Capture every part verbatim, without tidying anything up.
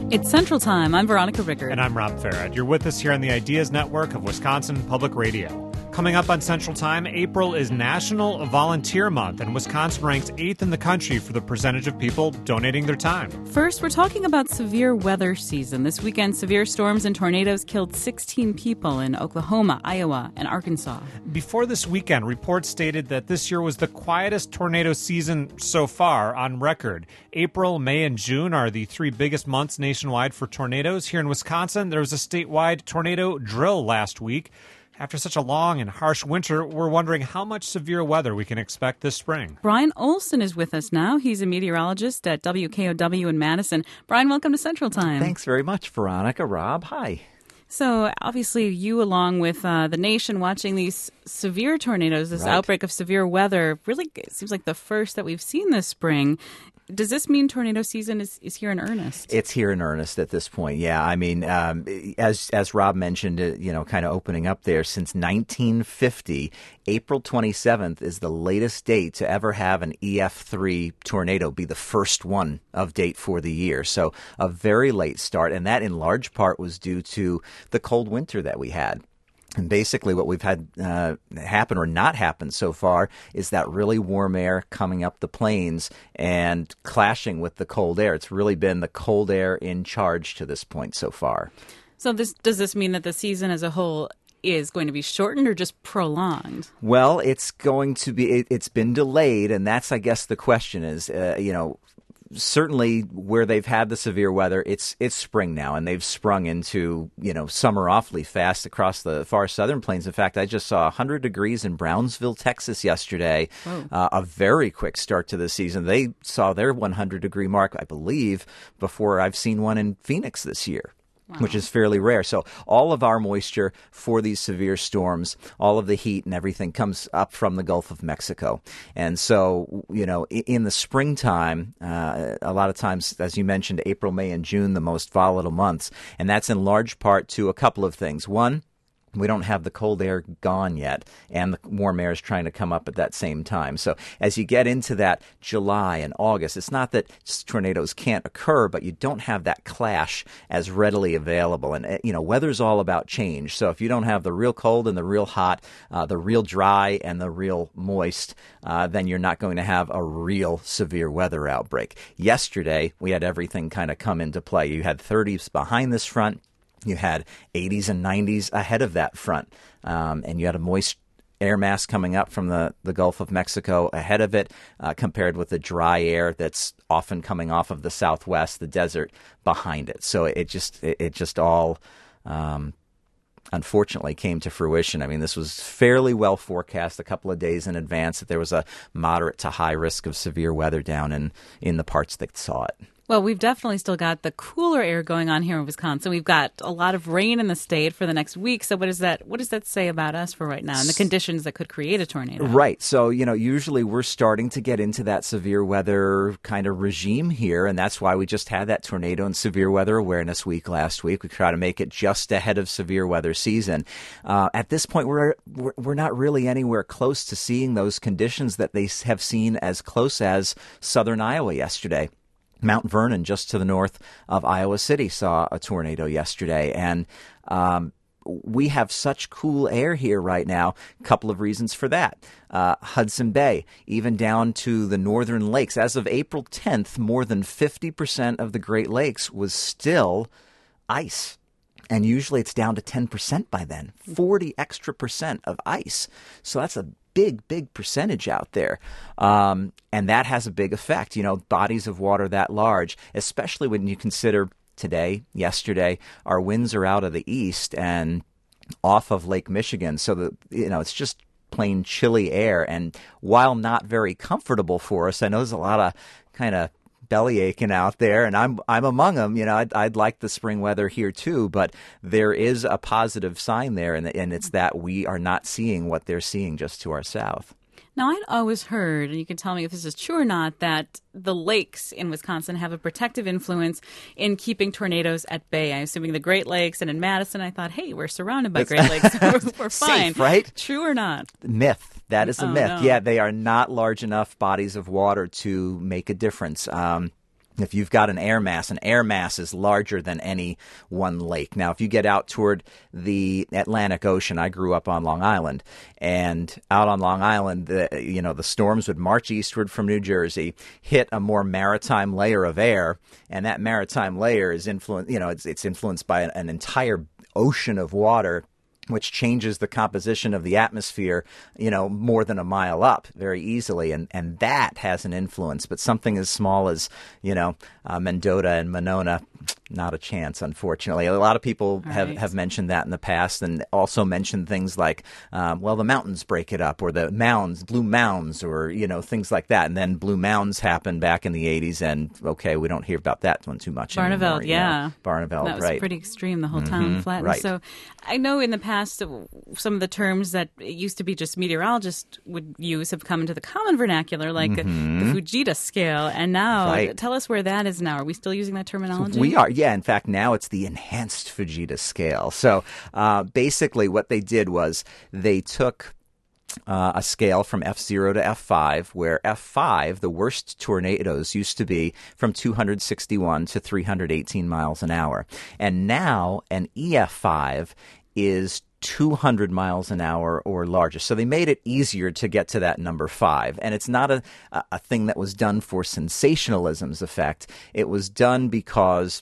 It's Central Time. I'm Veronica Rickard. And I'm Rob Farad. You're with us here on the Ideas Network of Wisconsin Public Radio. Coming up on Central Time, April is National Volunteer Month, and Wisconsin ranks eighth in the country for the percentage of people donating their time. First, we're talking about severe weather season. This weekend, severe storms and tornadoes killed sixteen people in Oklahoma, Iowa, and Arkansas. Before this weekend, reports stated that this year was the quietest tornado season so far on record. April, May, and June are the three biggest months nationwide for tornadoes. Here in Wisconsin, there was a statewide tornado drill last week. After such a long and harsh winter, we're wondering how much severe weather we can expect this spring. Brian Olson is with us now. He's a meteorologist at W K O W in Madison. Brian, welcome to Central Time. Thanks very much, Veronica. Rob, hi. So, obviously, you, along with uh, the nation, watching these severe tornadoes, this Right. outbreak of severe weather, really it seems like the first that we've seen this spring. Does this mean tornado season is, is here in earnest? It's here in earnest at this point, yeah. I mean, um, as as Rob mentioned, uh, you know, kind of opening up there, since nineteen fifty, April twenty-seventh is the latest date to ever have an E F three tornado be the first one of date for the year. So a very late start, and that in large part was due to the cold winter that we had. And basically what we've had uh, happen or not happen so far is that really warm air coming up the plains and clashing with the cold air. It's really been the cold air in charge to this point so far. So this does this mean that the season as a whole is going to be shortened or just prolonged? Well, it's going to be, it, it's been delayed, and that's, I guess, the question is, uh, you know, certainly where they've had the severe weather, it's it's spring now, and they've sprung into, you know, summer awfully fast across the far southern plains. In fact, I just saw one hundred degrees in Brownsville, Texas yesterday, uh, a very quick start to the season. They saw their one hundred degree mark, I believe, before I've seen one in Phoenix this year. Wow. Which is fairly rare. So all of our moisture for these severe storms, all of the heat and everything comes up from the Gulf of Mexico. And so, you know, in the springtime, uh, a lot of times, as you mentioned, April, May, and June, the most volatile months. And that's in large part to a couple of things. One, we don't have the cold air gone yet, and the warm air is trying to come up at that same time. So as you get into that July and August, it's not that tornadoes can't occur, but you don't have that clash as readily available. And, you know, weather's all about change. So if you don't have the real cold and the real hot, uh, the real dry and the real moist, uh, then you're not going to have a real severe weather outbreak. Yesterday, we had everything kind of come into play. You had thirties behind this front. You had eighties and nineties ahead of that front, um, and you had a moist air mass coming up from the, the Gulf of Mexico ahead of it, uh, compared with the dry air that's often coming off of the southwest, the desert behind it. So it just it, it just all um, unfortunately came to fruition. I mean, this was fairly well forecast a couple of days in advance that there was a moderate to high risk of severe weather down in, in the parts that saw it. Well, we've definitely still got the cooler air going on here in Wisconsin. We've got a lot of rain in the state for the next week. So what does that what does that say about us for right now and the conditions that could create a tornado? Right. So, you know, usually we're starting to get into that severe weather kind of regime here. And that's why we just had that tornado and severe weather awareness week last week. We try to make it just ahead of severe weather season. Uh, at this point, we're, we're we're not really anywhere close to seeing those conditions that they have seen as close as southern Iowa yesterday. Mount Vernon, just to the north of Iowa City, saw a tornado yesterday. And um, we have such cool air here right now. A couple of reasons for that. Uh, Hudson Bay, even down to the northern lakes. As of April tenth, more than fifty percent of the Great Lakes was still ice. And usually it's down to ten percent by then, forty extra percent of ice. So that's a big, big percentage out there. Um, and that has a big effect, you know, bodies of water that large, especially when you consider today, yesterday, our winds are out of the east and off of Lake Michigan. So, the, you know, it's just plain chilly air. And while not very comfortable for us, I know there's a lot of kind of belly aching out there, and I'm I'm among them. You know, I'd, I'd like the spring weather here too, but there is a positive sign there, and and it's that we are not seeing what they're seeing just to our south. Now, I'd always heard, and you can tell me if this is true or not, that the lakes in Wisconsin have a protective influence in keeping tornadoes at bay. I'm assuming the Great Lakes, and in Madison, I thought, hey, we're surrounded by Great Lakes, so we're, we're fine. Safe, right? True or not? Myth. That is a oh, myth. No. Yeah, they are not large enough bodies of water to make a difference. Um, If you've got an air mass, an air mass is larger than any one lake. Now, if you get out toward the Atlantic Ocean, I grew up on Long Island, and out on Long Island, the, you know, the storms would march eastward from New Jersey, hit a more maritime layer of air, and that maritime layer is influenced, you know, it's, it's influenced by an, an entire ocean of water, which changes the composition of the atmosphere, you know, more than a mile up very easily. And, and that has an influence. But something as small as, you know, uh, Mendota and Monona, not a chance, unfortunately. A lot of people have, right. have mentioned that in the past, and also mentioned things like, um, well, the mountains break it up, or the mounds, blue mounds, or, you know, things like that. And then blue mounds happened back in the eighties, and, okay, we don't hear about that one too much Barneveld, anymore. yeah. You know? Barneveld, that was right. pretty extreme, the whole town Mm-hmm, flattened. right. So I know in the past, some of the terms that it used to be just meteorologists would use have come into the common vernacular, like Mm-hmm. the Fujita scale. And now, Right. tell us where that is now. Are we still using that terminology? We are, yeah. In fact, now it's the enhanced Fujita scale. So uh, basically what they did was they took uh, a scale from F zero to F five, where F five, the worst tornadoes, used to be from two hundred sixty-one to three hundred eighteen miles an hour. And now an E F five is two hundred miles an hour or larger. So they made it easier to get to that number five. And it's not a, a thing that was done for sensationalism's effect. It was done because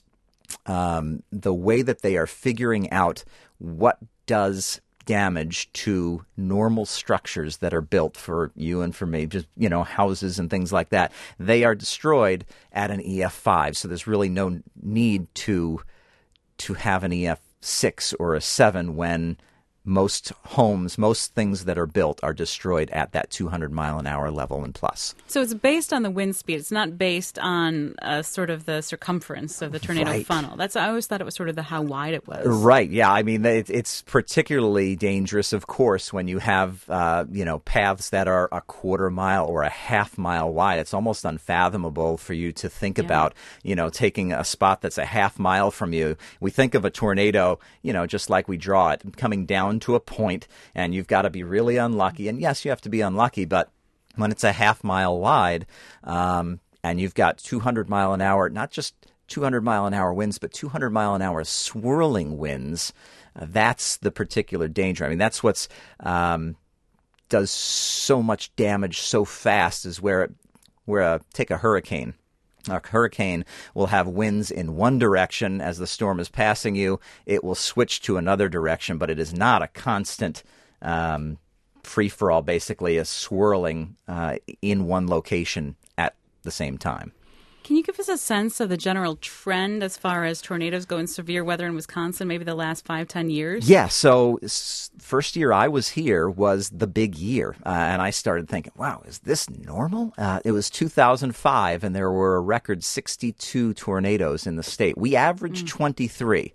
um, the way that they are figuring out what does damage to normal structures that are built for you and for me, just, you know, houses and things like that, they are destroyed at an E F five. So there's really no need to to have an E F six or a seven when most homes, most things that are built are destroyed at that two hundred mile an hour level and plus. So it's based on the wind speed. It's not based on uh, sort of the circumference of the tornado Right. funnel. That's I always thought it was sort of the how wide it was. Right. Yeah. I mean, it, it's particularly dangerous, of course, when you have, uh, you know, paths that are a quarter mile or a half mile wide. It's almost unfathomable for you to think Yeah. about, you know, taking a spot that's a half mile from you. We think of a tornado, you know, just like we draw it, coming down to a point, and you've got to be really unlucky. And yes, you have to be unlucky, but when it's a half mile wide, um, and you've got two hundred mile an hour, not just two hundred mile an hour winds, but two hundred mile an hour swirling winds, uh, that's the particular danger. I mean, that's what's um, does so much damage so fast, is where it, where a, take a hurricane. A hurricane will have winds in one direction as the storm is passing you. It will switch to another direction, but it is not a constant um, free-for-all, basically a swirling uh, in one location at the same time. Can you give us a sense of the general trend as far as tornadoes go in severe weather in Wisconsin, maybe the last five, ten years? Yeah, so s- first year I was here was the big year, uh, and I started thinking, wow, is this normal? Uh, it was two thousand five, and there were a record sixty-two tornadoes in the state. We averaged mm. twenty-three,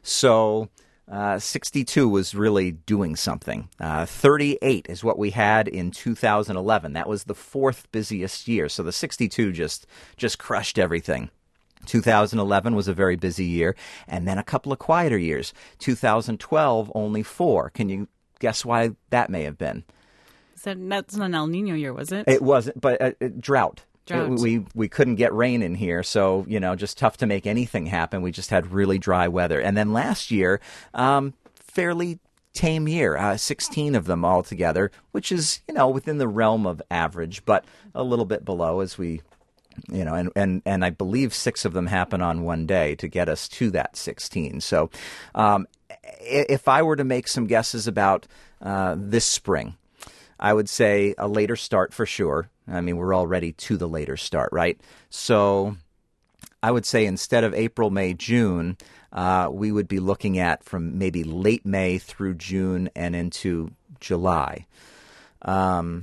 so uh, sixty-two was really doing something. Uh, thirty-eight is what we had in two thousand eleven. That was the fourth busiest year, so the sixty-two just just crushed everything. two thousand eleven was a very busy year, and then a couple of quieter years. two thousand twelve, only four. Can you guess why that may have been? So that's not an El Nino year, was it? It wasn't, but uh, uh, drought. Drought. It, we we couldn't get rain in here, so, you know, just tough to make anything happen. We just had really dry weather. And then last year, um, fairly tame year, uh, sixteen of them altogether, which is, you know, within the realm of average, but a little bit below as we... You know, and, and, and I believe six of them happen on one day to get us to that sixteen. So um, if I were to make some guesses about uh, this spring, I would say a later start for sure. I mean, we're already to the later start, right? So I would say instead of April, May, June, uh, we would be looking at from maybe late May through June and into July. Um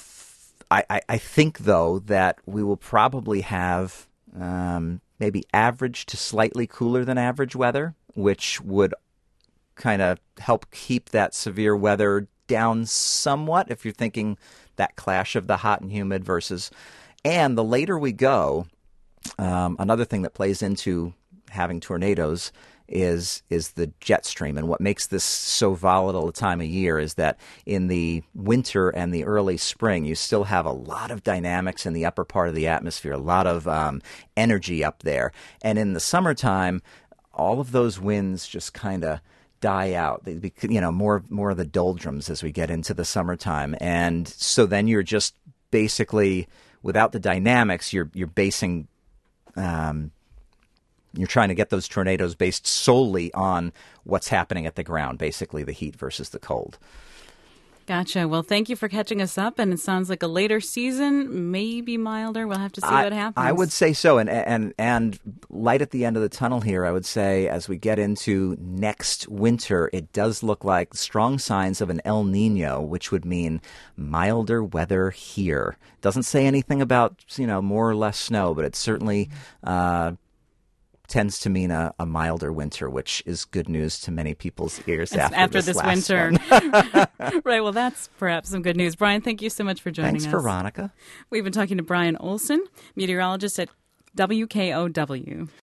I, I think, though, that we will probably have um, maybe average to slightly cooler than average weather, which would kind of help keep that severe weather down somewhat if you're thinking that clash of the hot and humid versus. And the later we go, um, another thing that plays into having tornadoes is is the jet stream. And what makes this so volatile a time of year is that in the winter and the early spring, you still have a lot of dynamics in the upper part of the atmosphere, a lot of um, energy up there. And in the summertime, all of those winds just kind of die out. They, be- you know, more more of the doldrums as we get into the summertime. And so then you're just basically, without the dynamics, you're you're basing um, you're trying to get those tornadoes based solely on what's happening at the ground, basically the heat versus the cold. Gotcha. Well, thank you for catching us up. And it sounds like a later season, maybe milder. We'll have to see I, what happens. I would say so. And, and, and light at the end of the tunnel here, I would say as we get into next winter, it does look like strong signs of an El Nino, which would mean milder weather here. Doesn't say anything about, you know, more or less snow, but it's certainly uh, tends to mean a, a milder winter, which is good news to many people's ears after, after this, this last winter. one. Right. Well, that's perhaps some good news. Brian, thank you so much for joining Thanks, us. Veronica. We've been talking to Brian Olson, meteorologist at W K O W.